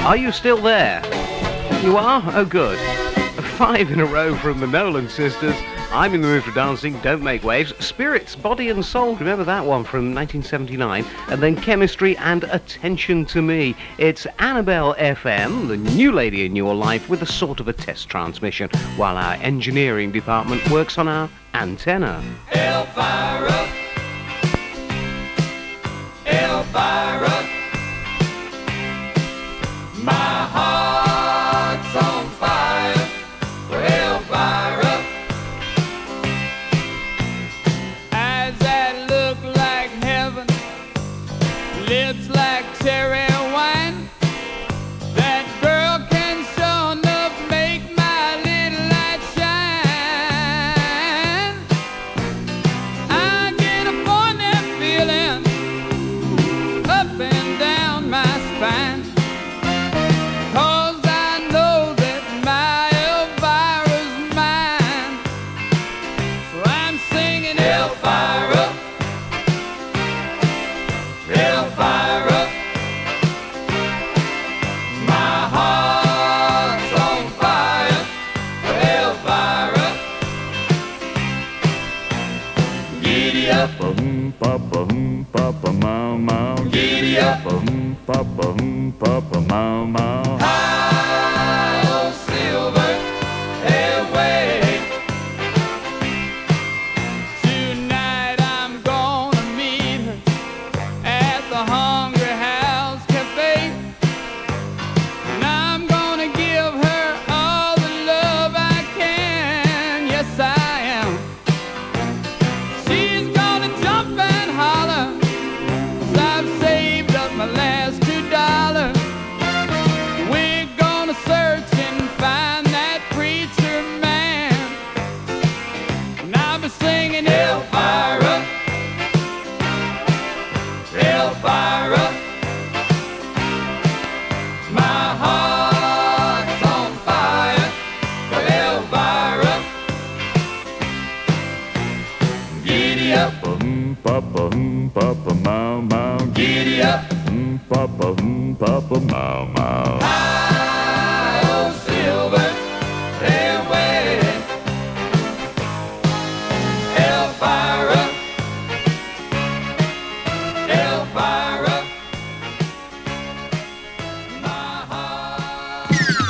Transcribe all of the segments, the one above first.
Are you still there? You are? Oh, good. 5 in a row from the Nolan Sisters. I'm in the mood for dancing, don't make waves. Spirits, Body and Soul, remember that one from 1979? And then Chemistry and Attention to Me. It's Annabelle FM, the new lady in your life, with a sort of a test transmission, while our engineering department works on our antenna. Elvira, Elvira, my heart's on fire for Elvira. Eyes that look like heaven, lips like cherry wine. That girl can sure enough make my little light shine. I get a funny feeling up and down my spine, 'cause I know that my Elvira's mine. So I'm singing Elvira, Elvira, my heart's on fire for Elvira. Giddy up, giddy up, high on silver airway. Tonight I'm gonna meet her at the Hungry House Cafe, and I'm gonna give her all the love I can. Yes, I am. She's gonna jump and holler, 'cause I've saved up my last $2. We're gonna search and find that preacher man, and I'll be singing Elvira, Elvira, my heart's on fire for Elvira. Giddy up, giddy up, high on silver airway. Elvira, Elvira, my heart.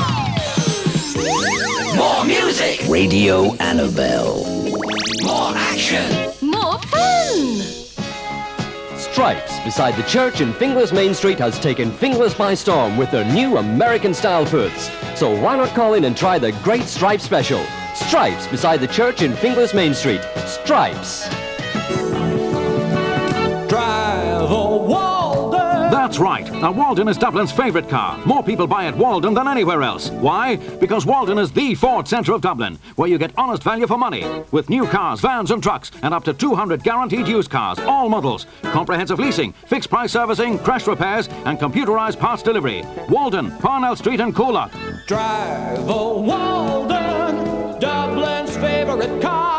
More music, Radio Annabelle. more action. More fun! Stripes beside the church in Finglas Main Street has taken Finglas by storm with their new American-style foods. So why not call in and try the great Stripes special? Stripes beside the church in Finglas Main Street. Stripes. Drive a Walden. That's right. Now, Walden is Dublin's favourite car. More people buy at Walden than anywhere else. Why? Because Walden is the Ford centre of Dublin, where you get honest value for money. With new cars, vans and trucks, and up to 200 guaranteed used cars, all models. Comprehensive leasing, fixed price servicing, crash repairs, and computerised parts delivery. Walden, Parnell Street and Coolock. Drive a Walden, Dublin's favourite car.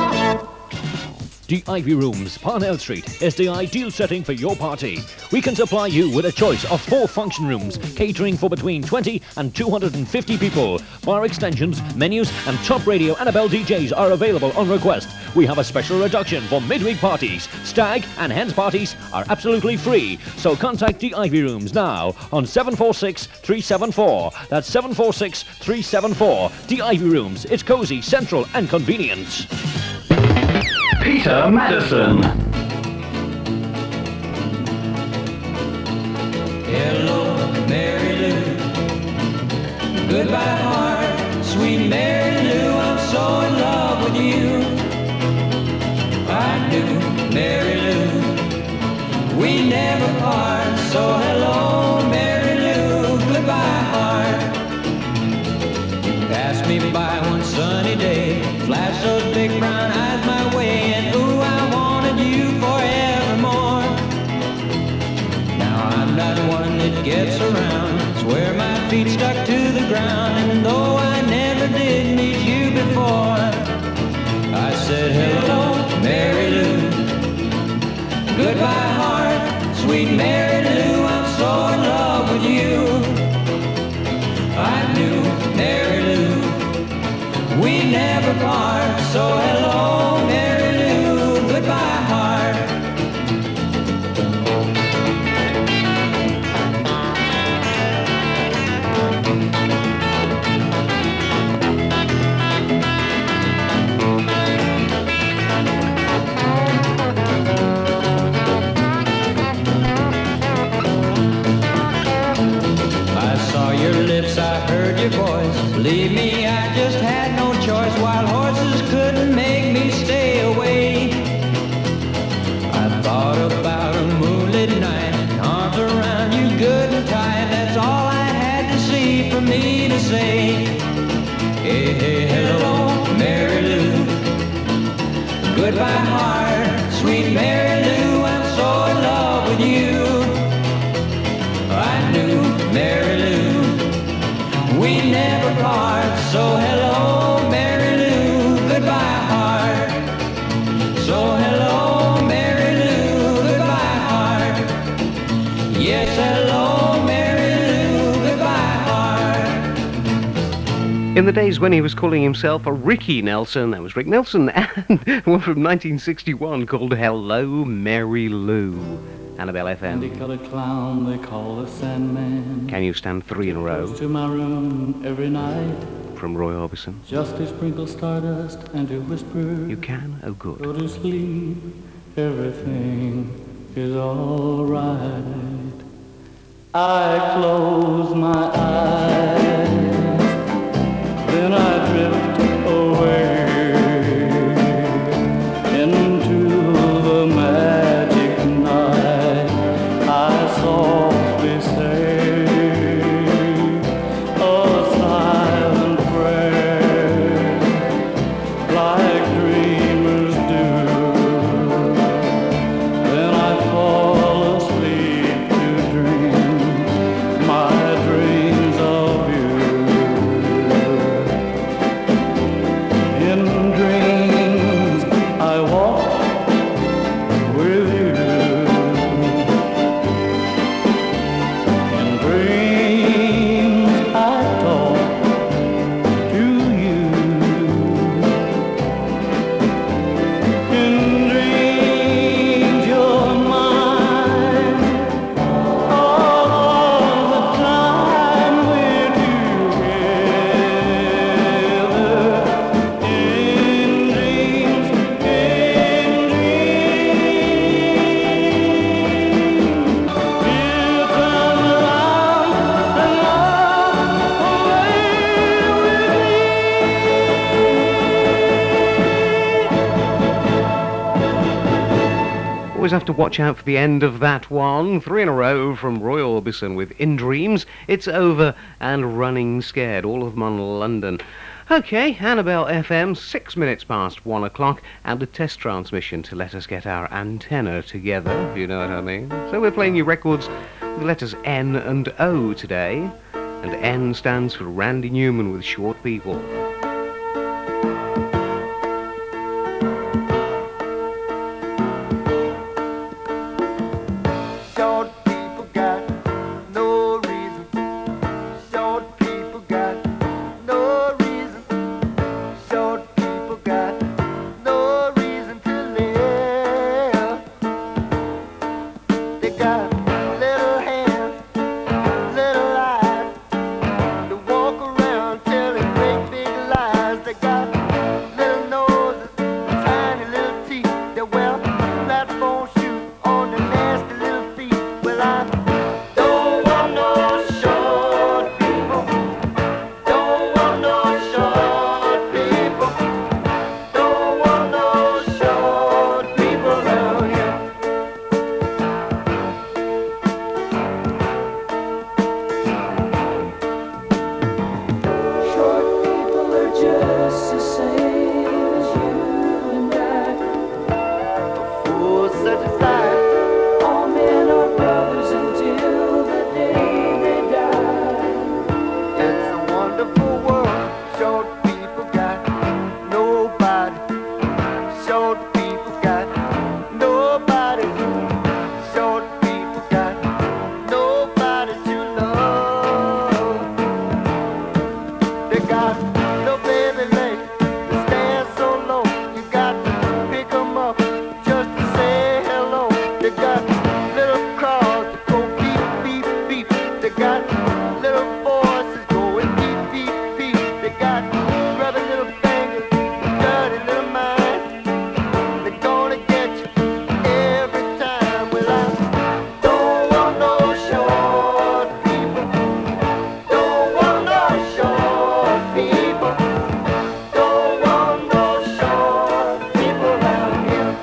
The Ivy Rooms, Parnell Street, is the ideal setting for your party. We can supply you with a choice of 4 function rooms, catering for between 20 and 250 people. Bar extensions, menus, and top radio Annabelle DJs are available on request. We have a special reduction for midweek parties. Stag and hens parties are absolutely free. So contact the Ivy Rooms now on 746-374. That's 746-374. The Ivy Rooms. It's cozy, central, and convenient. Peter Madison. Hello, Mary Lou. Goodbye, heart, sweet Mary Lou. I'm so in love with you. I do, Mary Lou. We never part. So hello, Mary Lou. Goodbye, heart. Pass me by one sunny day. Flash those big brown eyes my way, and ooh, I wanted you forevermore. Now I'm not one that gets around. Swear my feet stuck to the ground, and though I never did meet you before, I said hello, Mary Lou. Goodbye, heart, sweet Mary Lou. I'm so in love with you. part. So hello, Mary Lou, goodbye, heart. I saw your lips, I heard your voice. Believe me, I just had no choice. Wild horses couldn't make me stay away. I thought about a moonlit night, arms around you good and tight. That's all I had to see for me to say. Hey, hey, hello, Mary Lou. Goodbye, heart, sweet Mary Lou. I'm so in love with you. I knew Mary Lou, we never part. So hello, Mary Lou, goodbye, heart. So hello, Mary Lou, goodbye, heart. Yes, hello, Mary Lou, goodbye, heart. In the days when he was calling himself a Ricky Nelson, that was Rick Nelson, and one from 1961 called Hello, Mary Lou. Annabelle FM. Candy-colored clown they call the Sandman. Can you stand 3 in a row? Goes to my room every night From Roy Orbison. just to sprinkle stardust and to whisper, You can? Oh, good. go to sleep, everything is all right. I close my eyes, then I drift away into the magic night. I softly say a silent prayer, like dreamers do. Then I fall asleep to dream my dreams of you. In dreams I walk with you. In dreams I talk to you. In dreams you're mine. All the time we're together. In dreams, in dreams. You come around and walk away with Always have to watch out for the end of that one. 3 in a row from Roy Orbison with In Dreams, It's Over, and Running Scared. All of them on London. Okay, Annabelle FM, 6 minutes past 1 o'clock, and a test transmission to let us get our antenna together, if you know what I mean. So we're playing you records with the letters N and O today, and N stands for Randy Newman with Short People. Short people got no reason. Short people got no reason. Short people got no reason to live. They got little hands, little eyes. They walk around telling great big lies. They got little noses, tiny little teeth. They wear platform shoes on their nasty little feet. Well, I don't want no short people. Don't want no short people. Don't want no short people around here. Short people are just the same as you and I. For such a sight, All men are brothers until the day they die. it's a wonderful world. Short people got nobody. Short people got nobody. Short people got nobody to love. They got no baby legs to stand got little cars that go beep, beep, beep. They got little voices going beep, beep, beep. They got grubby little fingers, dirty little minds. They're gonna get you every time. Well, I don't want no short people. Don't want no short people. Don't want no short people around here.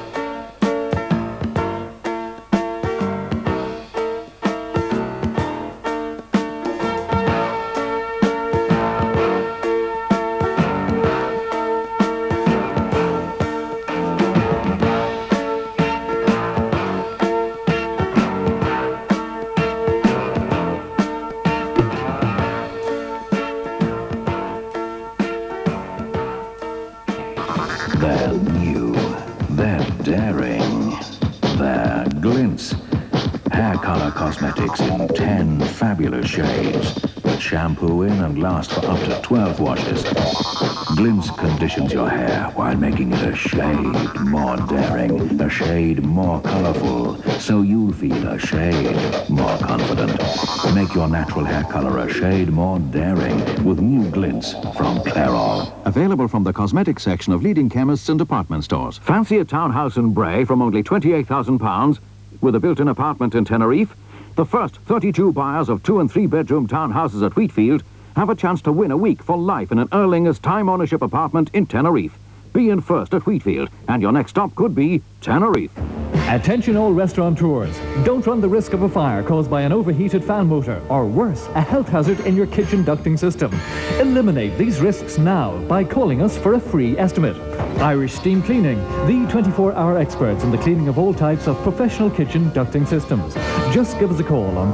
They're new, they're daring, they're Glints. Hair color cosmetics in 10 fabulous shades that shampoo in and last for up to 12 washes. Glints conditions your hair while making it a shade more daring, a shade more colorful, so you'll feel a shade more confident. Make your natural hair color a shade more daring with new Glints from Clairol. Available from the cosmetics section of leading chemists and department stores. Fancy a townhouse in Bray from only £28,000 with a built-in apartment in Tenerife? The first 32 buyers of 2- and 3-bedroom townhouses at Wheatfield have a chance to win a week for life in an Erlinger's time ownership apartment in Tenerife. Be in first at Wheatfield, and your next stop could be Tenerife. Attention all restaurateurs. Don't run the risk of a fire caused by an overheated fan motor, or worse, a health hazard in your kitchen ducting system. Eliminate these risks now by calling us for a free estimate. Irish Steam Cleaning, the 24-hour experts in the cleaning of all types of professional kitchen ducting systems. Just give us a call on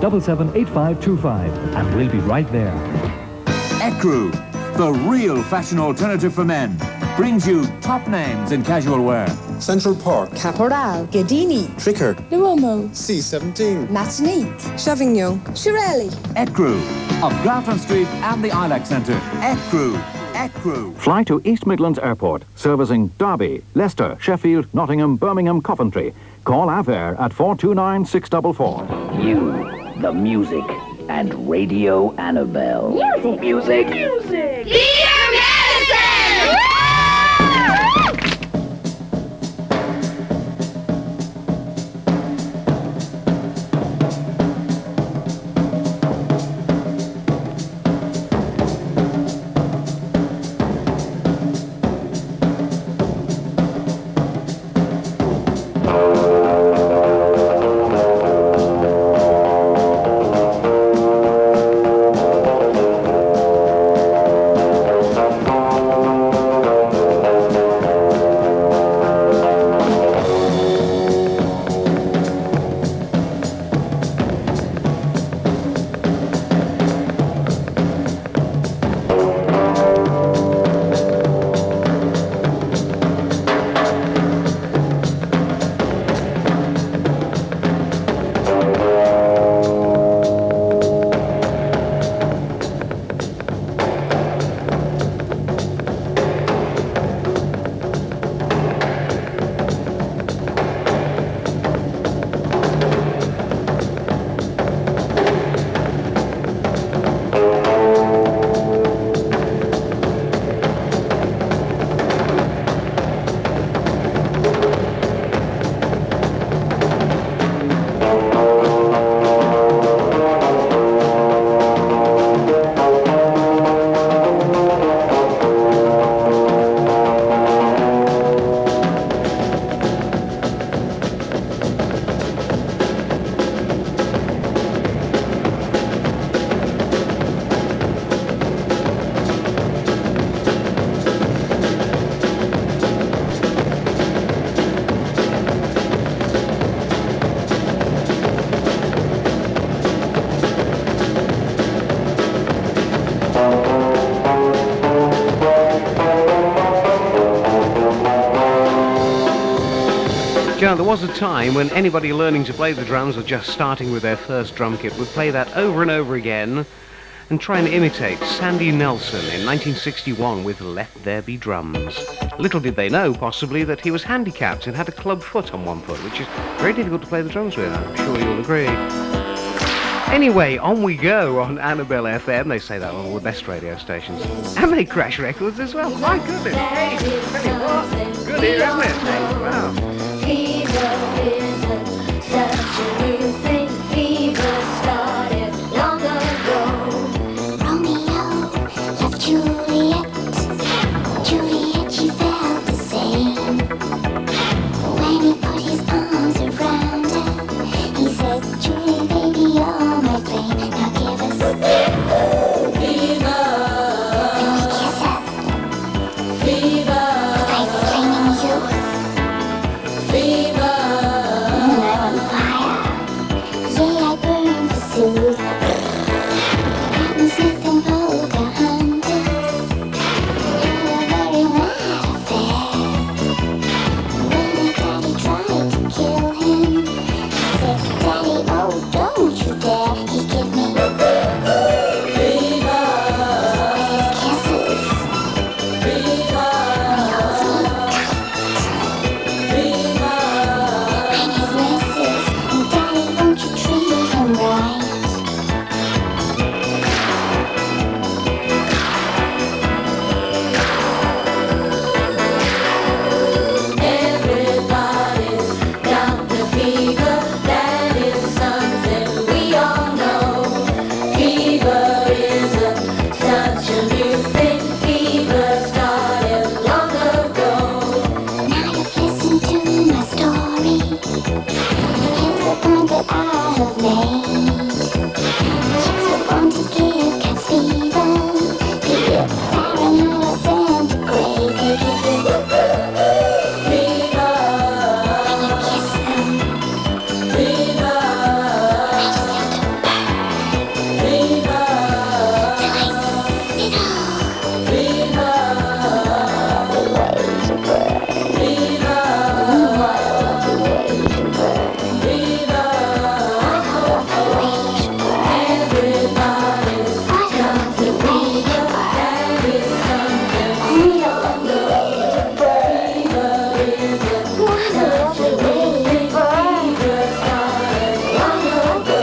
778525 and we'll be right there. Ecru, the real fashion alternative for men, brings you top names in casual wear. Central Park, Caporal, Gadini, Tricker, Luomo, C17, Martinique, Chavignon, Shirelli. Ecru, of Grafton Street and the Ilex Centre. Ecru, Ecru. Fly to East Midlands Airport, servicing Derby, Leicester, Sheffield, Nottingham, Birmingham, Coventry. Call Avair at 429 644. You, the music, and Radio Annabelle. Music! Music! Music! Dear Medicine! There was a time when anybody learning to play the drums or just starting with their first drum kit would play that over and over again and trying to imitate Sandy Nelson in 1961 with Let There Be Drums. Little did they know, possibly, that he was handicapped and had a club foot on one foot, which is very difficult to play the drums with, I'm sure you'll agree. Anyway, on we go on Annabelle FM. They say that on all the best radio stations. And they crash records as well. My goodness. Hey, tell you what. Good here, isn't it? Hey, wow. Fever isn't such a new thing. Fever started long ago. Romeo loved Juliet. Juliet, she felt the same. When he put his arms around her, he said, Julie, baby, you're my flame. Now give us fever. And we kiss her. Fever. Like flaming youth. Fever. I'm on fire. Yeah, I burn to soothe. Cotton Smith and Pocahontas had a very mad affair. When the daddy tried to kill him, he said, Daddy, oh, don't you dare. He gave me fever with his kisses. Fever. When he holds me fever. And his misses. And Daddy, won't you treat him right? Everybody's got the fever. That is something we all know. Fever isn't such a new thing. Fever started long ago. Now you've listened to my story. Here's the point that I have made. Chicks are born to give cats fever. They get paranoid centigrade. They give you fever when you kiss them. Fever. I just have to burn. Fever. Till I spit all. Fever. The way to burn. Fever. The way to burn. Fever. The way to burn. Everybody's got the fever. That is something we all know. Fever isn't such a new thing. Fever started long ago.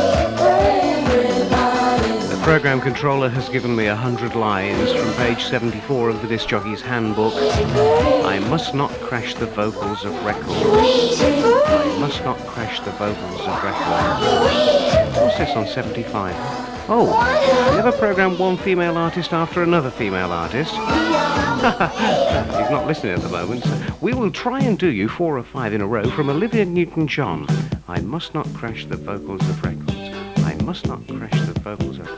Everybody's The program controller has given me 100 lines from page 74 of the disc jockey's handbook. I must not crash the vocals of records. I must not crash the vocals of records. What's this on 75? Oh, never program one female artist after another female artist. He's not listening at the moment. So we will try and do you 4 or 5 in a row from Olivia Newton-John. I must not crash the vocals of records. I must not crash the vocals of...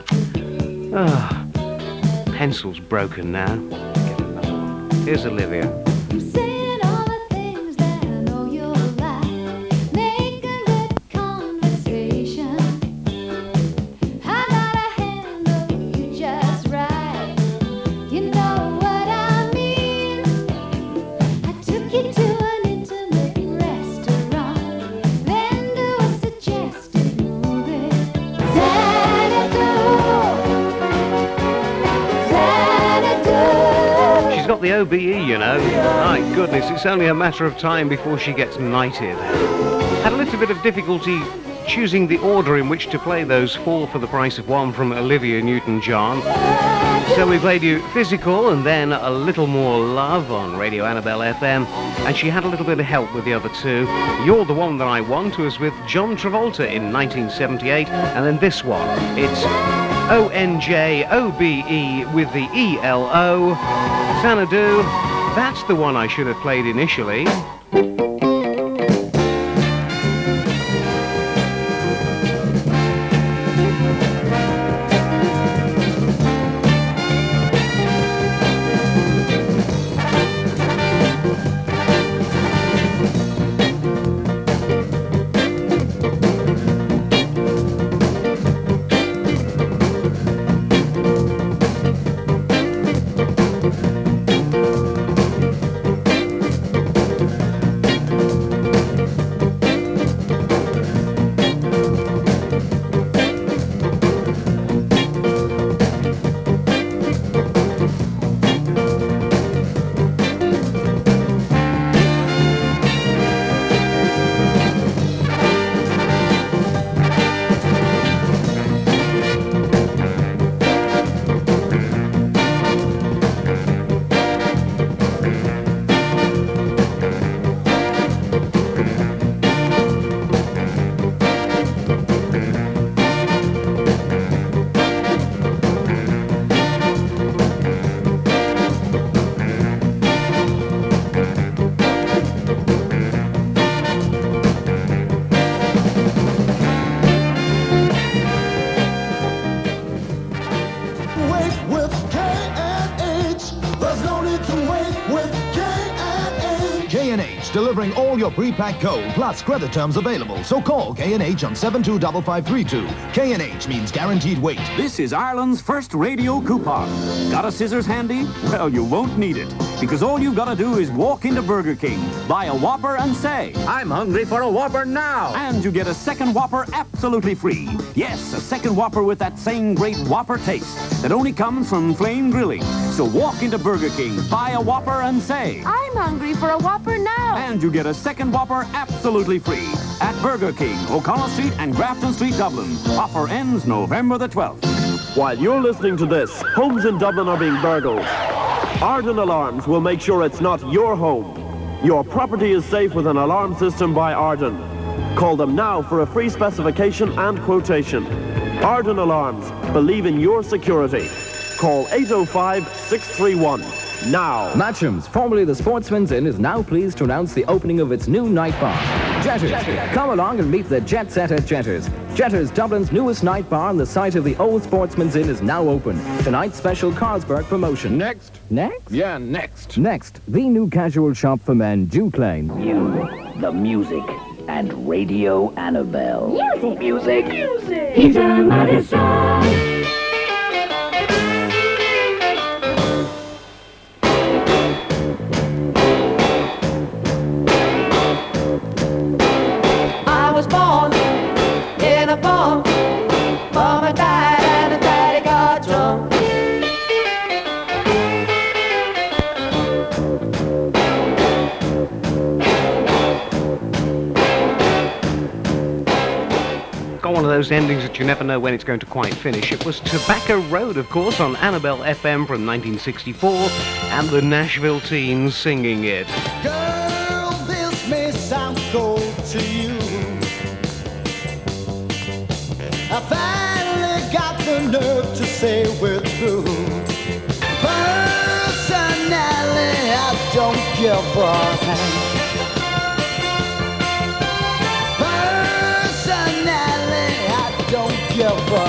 Pencil's broken now. Get another one. Here's Olivia. saying all the things that I know you'll like. Make a good conversation. I gotta handle you just right. You know what I mean. I took you to an intimate restaurant, then to a suggested movie. Xanadu. She's got the OBE, you know. My goodness, it's only a matter of time before she gets knighted. Had a little bit of difficulty choosing the order in which to play those 4 for the price of 1 from Olivia Newton-John. So we played you Physical and then A Little More Love on Radio Annabelle FM. And she had a little bit of help with the other 2. You're the One That I Want was with John Travolta in 1978. And then this one, it's ONJOBE with the ELO. Xanadu, that's the one I should have played initially. delivering all your pre-packed coal, plus credit terms available. So call K&H on 725532. K&H means guaranteed weight. This is Ireland's first radio coupon. Got a scissors handy? Well, you won't need it, because all you've got to do is walk into Burger King, buy a Whopper and say, "I'm hungry for a Whopper now." And you get a second Whopper absolutely free. Yes, a second Whopper with that same great Whopper taste that only comes from Flame Grilling. So walk into Burger King, buy a Whopper and say, "I'm hungry for a Whopper now." and you get a second Whopper absolutely free at Burger King, O'Connell Street and Grafton Street, Dublin. Offer ends November the 12th. While you're listening to this, homes in Dublin are being burgled. Arden Alarms will make sure it's not your home. Your property is safe with an alarm system by Arden. Call them now for a free specification and quotation. Arden Alarms, believe in your security. Call 805-631 now. Matchams, formerly the Sportsman's Inn, is now pleased to announce the opening of its new night bar. Jetters. Come along and meet the jet set at Jetters. Jetters, Dublin's newest night bar on the site of the old Sportsman's Inn, is now open. Tonight's special Carlsberg promotion. Next? Yeah, next. Next, the new casual shop for men, Duke Lane. You, the music, and Radio Annabelle. Music. Music. Music. Peter Madison. I was born in a barn. Mama died and the daddy got drunk. Got one of those endings that you never know when it's going to quite finish. It was Tobacco Road, of course, on Annabelle FM from 1964, and the Nashville Teens singing it. Girl, this may sound cold to you. I finally got the nerve to say we're through. Personally, I don't give a hang. Personally, I don't give a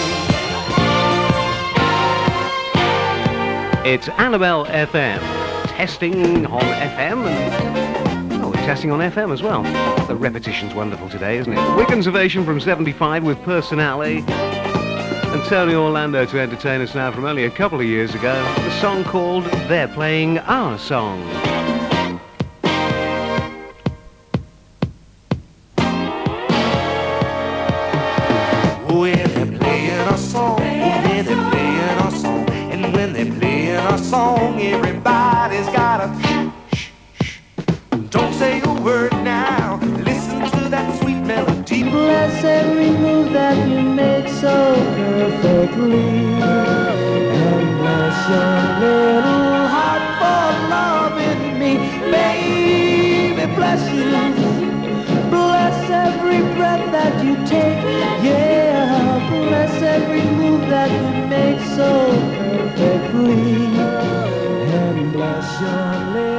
hang. It's Annabelle FM, testing on FM, and oh, we're testing on FM as well. The repetition's wonderful today, isn't it? Wigan's Ovation from 75 with Personale, and Tony Orlando to entertain us now from only a couple of years ago. The song called They're Playing Our Song. When they're playing our song, when they're playing our song, and when they're playing our song, everybody's gotta shh. Don't say a word now. Listen to that sweet melody. Bless every move that you make so perfectly, and bless your little heart for loving me, baby. Bless you. Bless every breath that you take, yeah. Bless every move that you make so perfectly, and bless your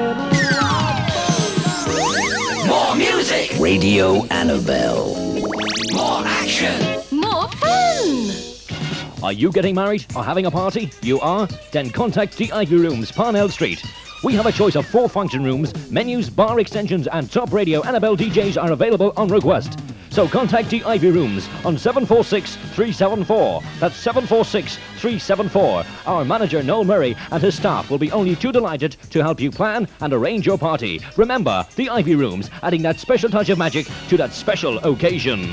little. More music. Radio Annabelle. More action. More fun. Are you getting married or having a party? You are? Then contact the Ivy Rooms, Parnell Street. We have a choice of 4 function rooms, menus, bar extensions, and top radio Annabelle DJs are available on request. So contact the Ivy Rooms on 746-374. That's 746-374. Our manager, Noel Murray, and his staff will be only too delighted to help you plan and arrange your party. Remember, the Ivy Rooms, adding that special touch of magic to that special occasion.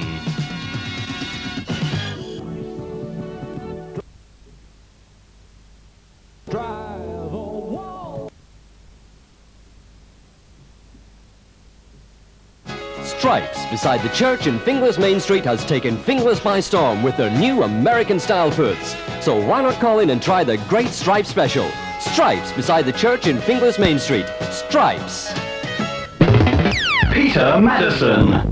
Stripes, beside the church in Finglas Main Street, has taken Finglas by storm with their new American-style foods. So why not call in and try the great Stripes special? Stripes, beside the church in Finglas Main Street. Stripes. Peter Madison.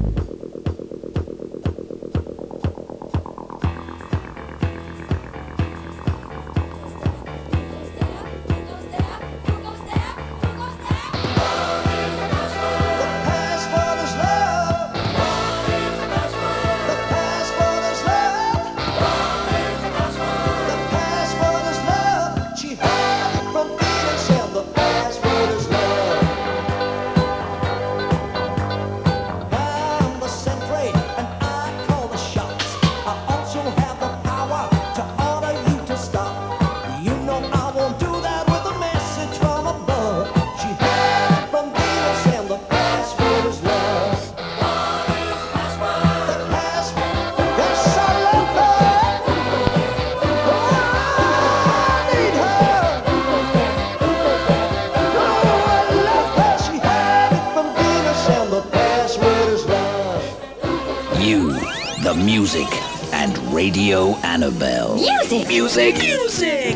new, the music, and Radio Annabelle. Music! Music! Music!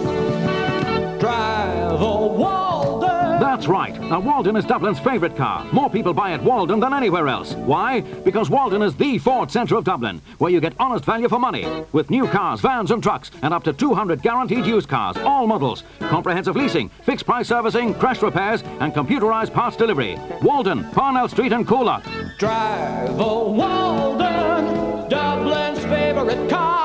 Drive a Walden! That's right. Now, Walden is Dublin's favourite car. More people buy at Walden than anywhere else. Why? Because Walden is the Ford centre of Dublin, where you get honest value for money. With new cars, vans and trucks, and up to 200 guaranteed used cars, all models. Comprehensive leasing, fixed price servicing, crash repairs, and computerised parts delivery. Walden, Parnell Street and Coolock. Drive a Walden, Dublin's favourite car.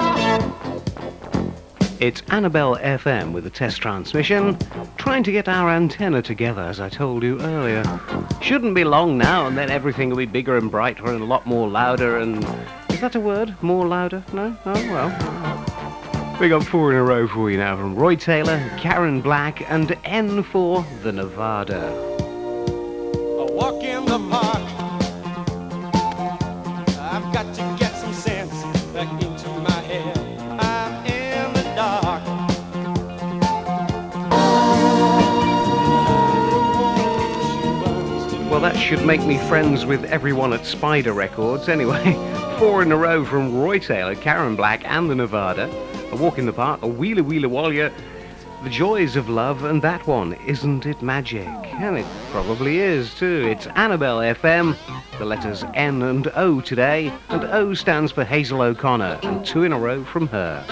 It's Annabelle FM with a test transmission, trying to get our antenna together, as I told you earlier. Shouldn't be long now, and then everything will be bigger and brighter and a lot more louder and... Is that a word? More louder? No? Oh, well. We got 4 in a row for you now from Roy Taylor, Karen Black, and N for the Nevada. I walk in the park. I've got to get some sense back into my head. I'm in the dark. Well, that should make me friends with everyone at Spider Records. Anyway, 4 in a row from Roy Taylor, Karen Black, and the Nevada. A Walk in the Park, a Wheeler Wheeler Walia, The Joys of Love, and that one, Isn't It Magic? And it probably is, too. It's Annabelle FM, the letters N and O today, and O stands for Hazel O'Connor, and 2 in a row from her.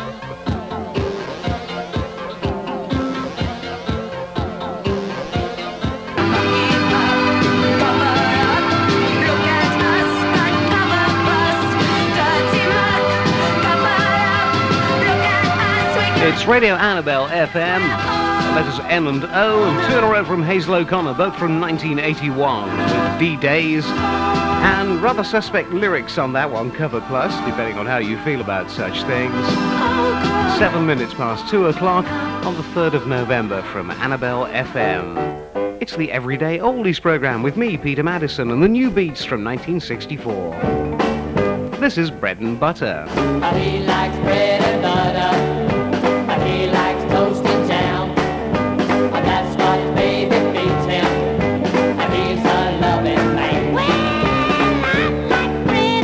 It's Radio Annabelle FM, letters N and O, and 2 in a row from Hazel O'Connor, both from 1981, with D-Days, and rather suspect lyrics on that one, Cover Plus, depending on how you feel about such things. 7 minutes past 2 o'clock on the 3rd of November from Annabelle FM. It's the Everyday Oldies programme with me, Peter Madison, and the new beats from 1964. This is Bread and Butter. He likes bread and butter. He likes toast and jam. That's what baby feeds him. And he's a loving man. Well, I like bread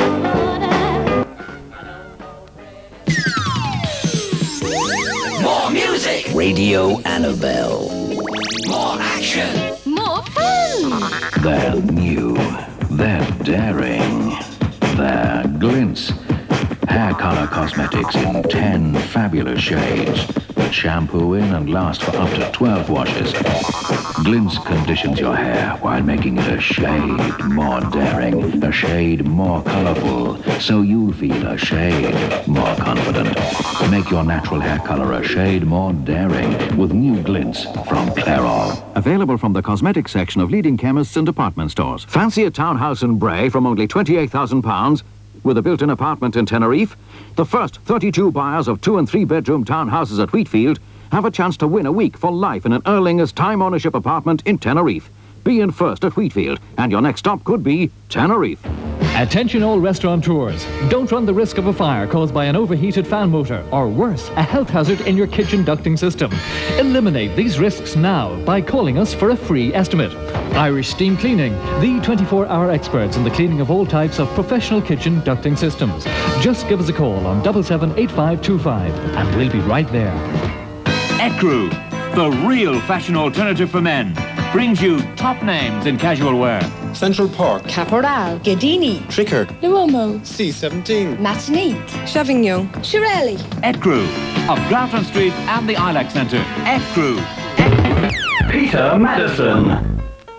and butter. More music! Radio Annabelle. More action! More fun! They're new, they're daring, they're Glints. Hair color cosmetics in 10 fabulous shades that shampoo in and last for up to 12 washes. Glints conditions your hair while making it a shade more daring, a shade more colorful, so you'll feel a shade more confident. Make your natural hair color a shade more daring with new Glints from Clairol. Available from the cosmetics section of leading chemists and department stores. Fancy a townhouse in Bray from only £28,000 with a built-in apartment in Tenerife? The first 32 buyers of 2 and 3 bedroom townhouses at Wheatfield have a chance to win a week for life in an Erlinger's time ownership apartment in Tenerife. Be in first at Wheatfield, and your next stop could be Tenerife. Attention all restaurateurs. Don't run the risk of a fire caused by an overheated fan motor, or worse, a health hazard in your kitchen ducting system. Eliminate these risks now by calling us for a free estimate. Irish Steam Cleaning, the 24-hour experts in the cleaning of all types of professional kitchen ducting systems. Just give us a call on 778525 and we'll be right there. Ecru, the real fashion alternative for men, brings you top names in casual wear. Central Park, Caporal, Ghedini, Trickard, Luomo, C17, Martinique, Chavignon, Shirelli. Ecru, of Grafton Street and the Ilac Centre. Ecru. Peter Madison.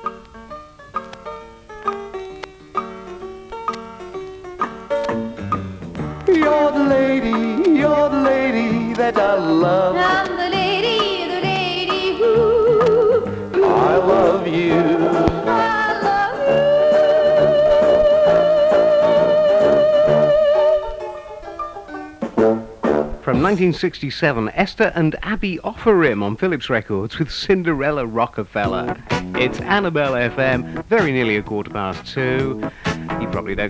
You're the lady that I love. I'm the lady who I love you. I love From 1967, Esther and Abby Offerim on Philips Records with Cinderella Rockefeller. It's Annabelle FM, very nearly 2:15. You probably don't